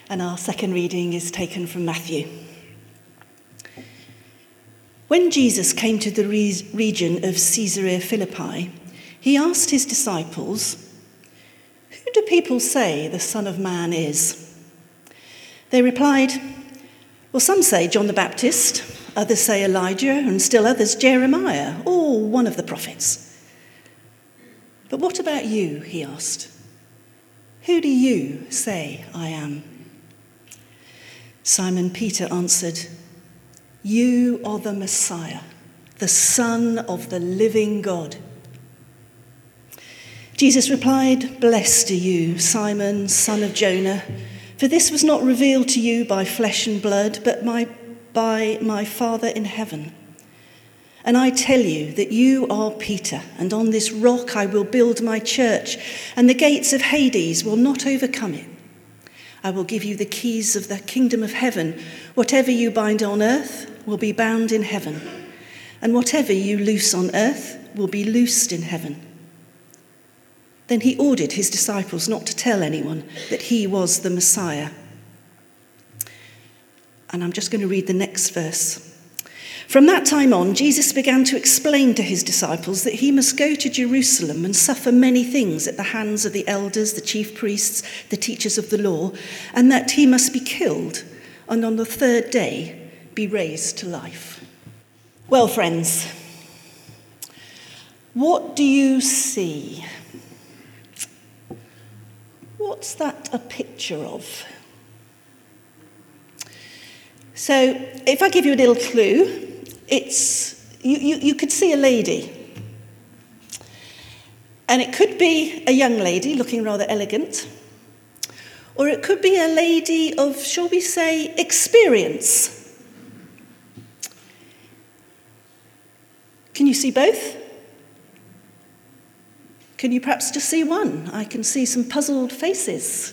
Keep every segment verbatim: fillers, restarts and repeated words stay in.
And our second reading is taken from Matthew. When Jesus came to the re- region of Caesarea Philippi, he asked his disciples, "Who do people say the Son of Man is?" They replied, "Well, some say John the Baptist, others say Elijah, and still others Jeremiah, or one of the prophets." "But what about you?" he asked. "Who do you say I am?" Simon Peter answered, "You are the Messiah, the Son of the living God." Jesus replied, "Blessed are you, Simon, son of Jonah, for this was not revealed to you by flesh and blood, but my, by my Father in heaven. And I tell you that you are Peter, and on this rock I will build my church, and the gates of Hades will not overcome it. I will give you the keys of the kingdom of heaven. Whatever you bind on earth will be bound in heaven, and whatever you loose on earth will be loosed in heaven." Then he ordered his disciples not to tell anyone that he was the Messiah. And I'm just going to read the next verse. From that time on, Jesus began to explain to his disciples that he must go to Jerusalem and suffer many things at the hands of the elders, the chief priests, the teachers of the law, and that he must be killed and on the third day be raised to life. Well, friends, what do you see? What's that a picture of? So, if I give you a little clue, it's you, you, you could see a lady. And it could be a young lady looking rather elegant, or it could be a lady of, shall we say, experience. Can you see both? Can you perhaps just see one? I can see some puzzled faces.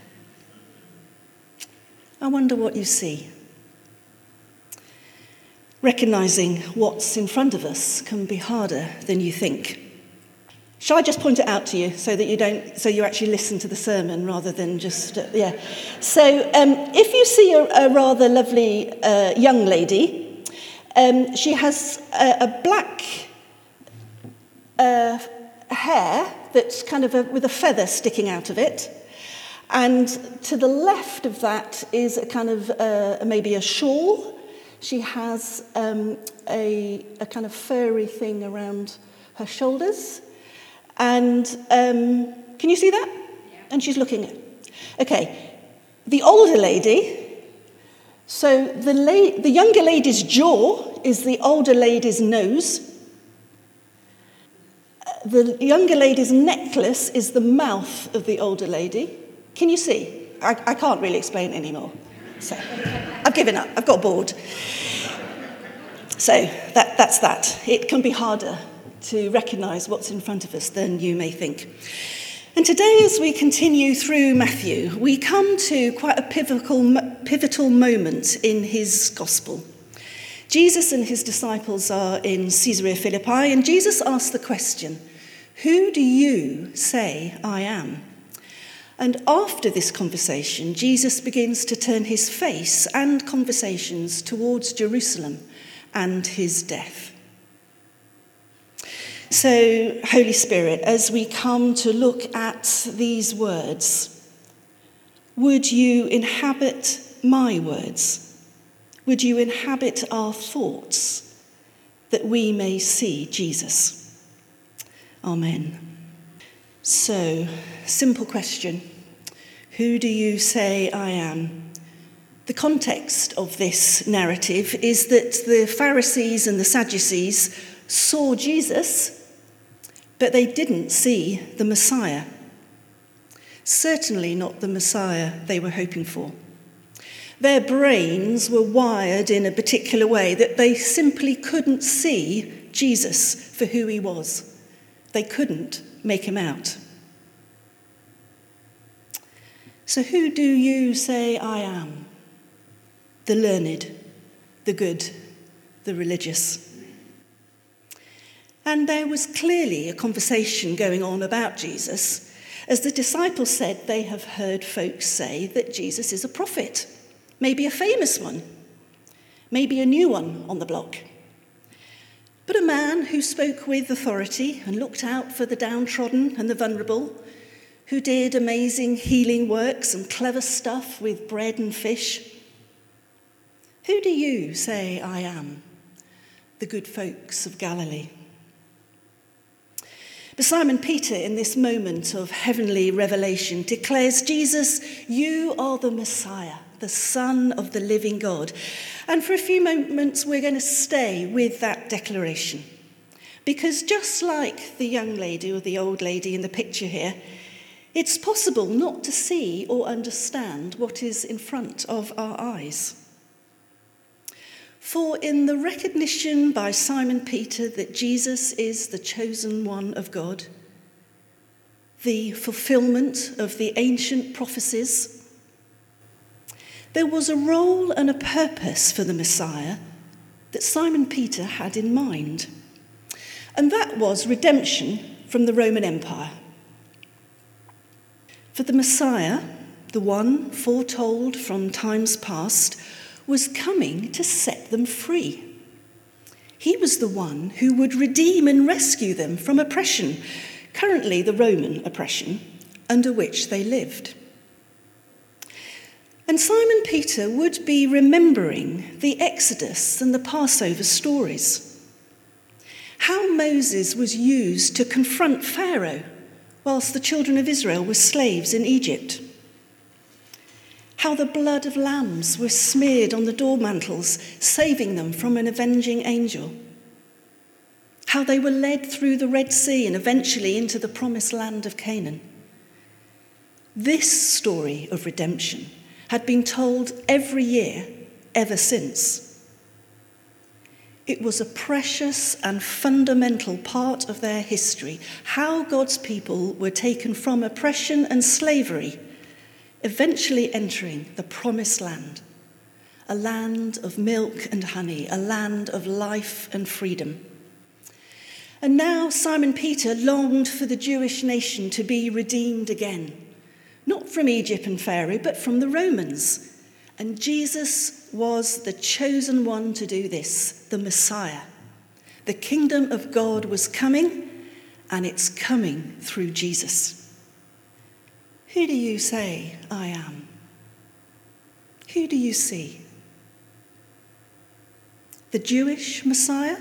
I wonder what you see. Recognising what's in front of us can be harder than you think. Shall I just point it out to you so that you don't, so you actually listen to the sermon rather than just, uh, yeah. So um, if you see a, a rather lovely uh, young lady, um, she has a, a black uh, hair that's kind of a, with a feather sticking out of it. And to the left of that is a kind of uh, maybe a shawl. She has um, a, a kind of furry thing around her shoulders. And um, can you see that? Yeah. And she's looking at. Okay, the older lady, so the, la- the younger lady's jaw is the older lady's nose. The younger lady's necklace is the mouth of the older lady. Can you see? I, I can't really explain anymore. So I've given up. I've got bored. So that, that's that. It can be harder to recognise what's in front of us than you may think. And today, as we continue through Matthew, we come to quite a pivotal, pivotal moment in his gospel. Jesus and his disciples are in Caesarea Philippi, and Jesus asks the question, "Who do you say I am?" And after this conversation, Jesus begins to turn his face and conversations towards Jerusalem and his death. So, Holy Spirit, as we come to look at these words, would you inhabit my words? Would you inhabit our thoughts that we may see Jesus? Amen. So, simple question. Who do you say I am? The context of this narrative is that the Pharisees and the Sadducees saw Jesus, but they didn't see the Messiah. Certainly not the Messiah they were hoping for. Their brains were wired in a particular way that they simply couldn't see Jesus for who he was. They couldn't make him out. So who do you say I am? The learned, the good, the religious. And there was clearly a conversation going on about Jesus. As the disciples said, they have heard folks say that Jesus is a prophet, maybe a famous one, maybe a new one on the block. But a man who spoke with authority and looked out for the downtrodden and the vulnerable, who did amazing healing works and clever stuff with bread and fish. Who do you say I am? The good folks of Galilee. But Simon Peter, in this moment of heavenly revelation, declares, Jesus, you are the Messiah, the Son of the living God. And for a few moments, we're going to stay with that declaration. Because just like the young lady or the old lady in the picture here, it's possible not to see or understand what is in front of our eyes. For in the recognition by Simon Peter that Jesus is the chosen one of God, the fulfillment of the ancient prophecies, there was a role and a purpose for the Messiah that Simon Peter had in mind. And that was redemption from the Roman Empire. For the Messiah, the one foretold from times past, was coming to set them free. He was the one who would redeem and rescue them from oppression, currently the Roman oppression, under which they lived. And Simon Peter would be remembering the Exodus and the Passover stories. How Moses was used to confront Pharaoh whilst the children of Israel were slaves in Egypt. How the blood of lambs was smeared on the door mantles, saving them from an avenging angel. How they were led through the Red Sea and eventually into the promised land of Canaan. This story of redemption had been told every year ever since. It was a precious and fundamental part of their history, how God's people were taken from oppression and slavery, eventually entering the promised land, a land of milk and honey, a land of life and freedom. And now Simon Peter longed for the Jewish nation to be redeemed again, not from Egypt and Pharaoh, but from the Romans. And Jesus was the chosen one to do this, the Messiah. The kingdom of God was coming, and it's coming through Jesus. Who do you say I am? Who do you see? The Jewish Messiah?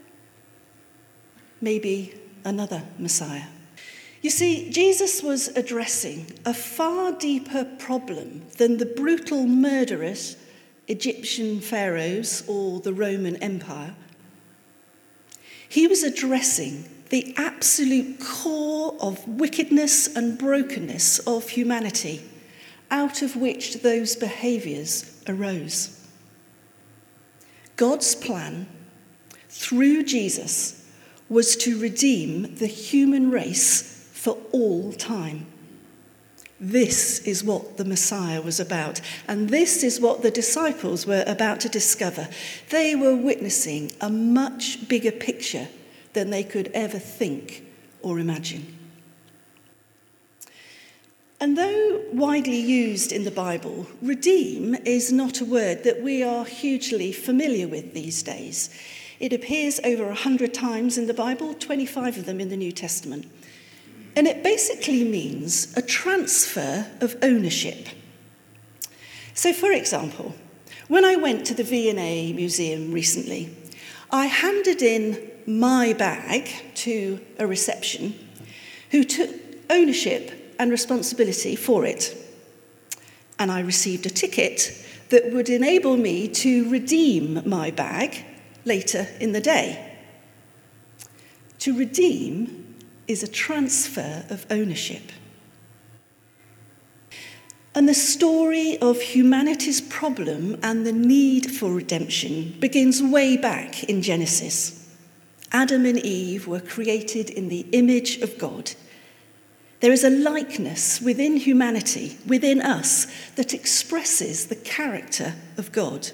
Maybe another Messiah. You see, Jesus was addressing a far deeper problem than the brutal, murderous Egyptian pharaohs or the Roman Empire. He was addressing the absolute core of wickedness and brokenness of humanity, out of which those behaviours arose. God's plan, through Jesus, was to redeem the human race for all time. This is what the Messiah was about, and this is what the disciples were about to discover. They were witnessing a much bigger picture than they could ever think or imagine. And though widely used in the Bible, redeem is not a word that we are hugely familiar with these days. It appears over one hundred times in the Bible, twenty-five of them in the New Testament. And it basically means a transfer of ownership. So, for example, when I went to the V and A Museum recently, I handed in my bag to a reception who took ownership and responsibility for it. And I received a ticket that would enable me to redeem my bag later in the day. To redeem is a transfer of ownership. And the story of humanity's problem and the need for redemption begins way back in Genesis. Adam and Eve were created in the image of God. There is a likeness within humanity, within us, that expresses the character of God.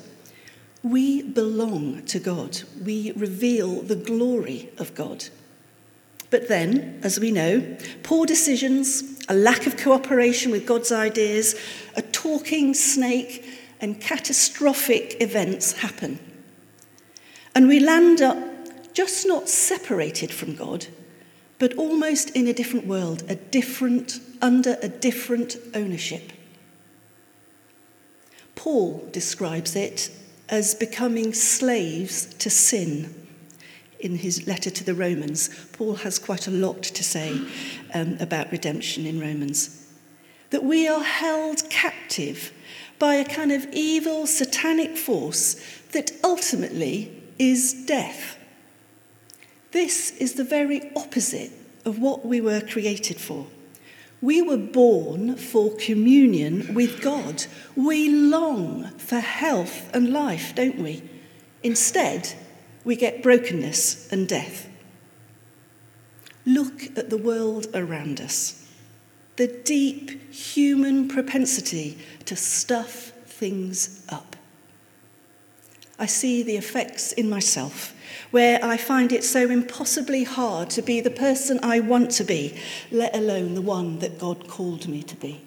We belong to God. We reveal the glory of God. But then, as we know, poor decisions, a lack of cooperation with God's ideas, a talking snake, and catastrophic events happen. And we land up just not separated from God, but almost in a different world, a different, under a different ownership. Paul describes it as becoming slaves to sin. In his letter to the Romans, Paul has quite a lot to say um, about redemption in Romans. That we are held captive by a kind of evil, satanic force that ultimately is death. This is the very opposite of what we were created for. We were born for communion with God. We long for health and life, don't we? Instead, we get brokenness and death. Look at the world around us. The deep human propensity to stuff things up. I see the effects in myself, where I find it so impossibly hard to be the person I want to be, let alone the one that God called me to be.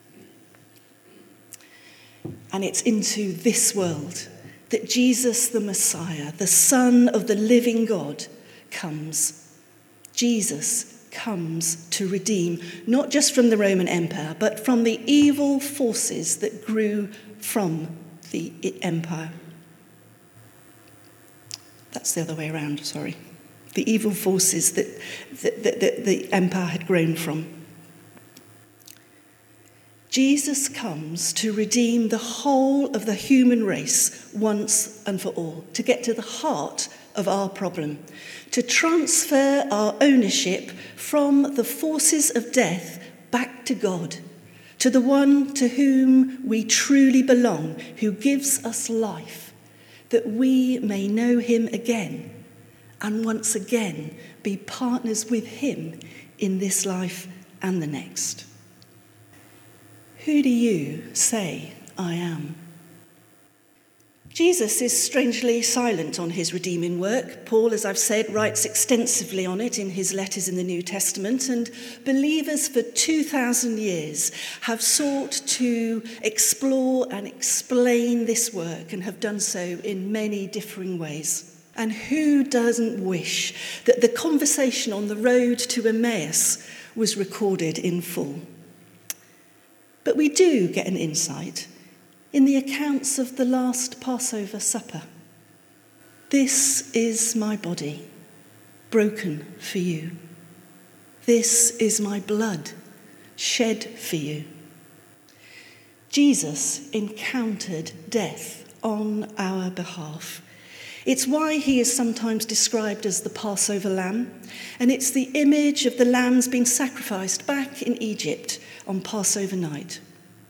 And it's into this world that Jesus the Messiah, the Son of the living God, comes. Jesus comes to redeem, not just from the Roman Empire, but from the evil forces that grew from the empire. That's the other way around, sorry. The evil forces that, that, that, that the empire had grown from. Jesus comes to redeem the whole of the human race once and for all, to get to the heart of our problem, to transfer our ownership from the forces of death back to God, to the one to whom we truly belong, who gives us life, that we may know him again and once again be partners with him in this life and the next. Who do you say I am? Jesus is strangely silent on his redeeming work. Paul, as I've said, writes extensively on it in his letters in the New Testament, and believers for two thousand years have sought to explore and explain this work and have done so in many differing ways. And who doesn't wish that the conversation on the road to Emmaus was recorded in full? But we do get an insight in the accounts of the last Passover supper. This is my body, broken for you. This is my blood, shed for you. Jesus encountered death on our behalf. It's why he is sometimes described as the Passover lamb, and it's the image of the lambs being sacrificed back in Egypt on Passover night.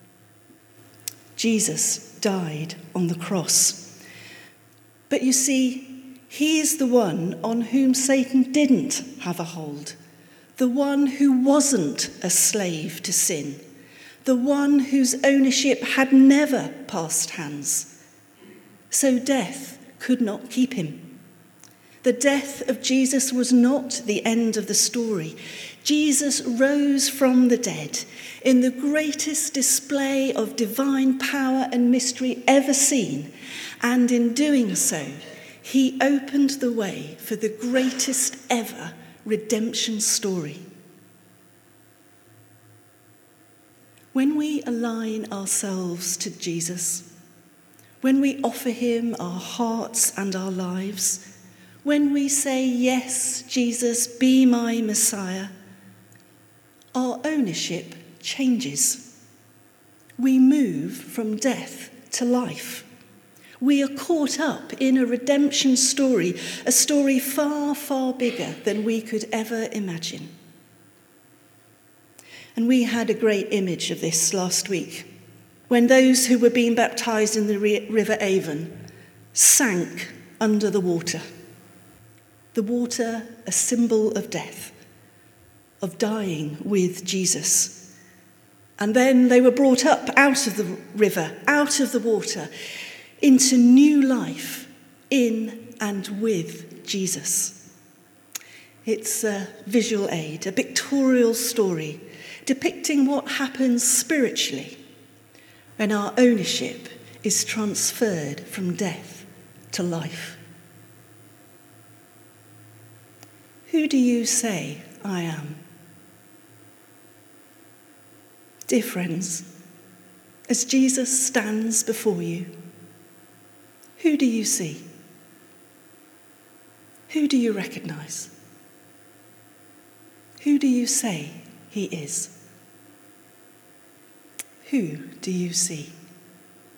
Jesus died on the cross. But you see, he is the one on whom Satan didn't have a hold, the one who wasn't a slave to sin, the one whose ownership had never passed hands. So death could not keep him. The death of Jesus was not the end of the story. Jesus rose from the dead in the greatest display of divine power and mystery ever seen, and in doing so, he opened the way for the greatest ever redemption story. When we align ourselves to Jesus, when we offer him our hearts and our lives, when we say, "Yes, Jesus, be my Messiah," our ownership changes. We move from death to life. We are caught up in a redemption story, a story far, far bigger than we could ever imagine. And we had a great image of this last week, when those who were being baptized in the River Avon sank under the water. The water, a symbol of death, of dying with Jesus. And then they were brought up out of the river, out of the water, into new life in and with Jesus. It's a visual aid, a pictorial story depicting what happens spiritually when our ownership is transferred from death to life. Who do you say I am? Dear friends, as Jesus stands before you, who do you see? Who do you recognise? Who do you say he is? Who do you see?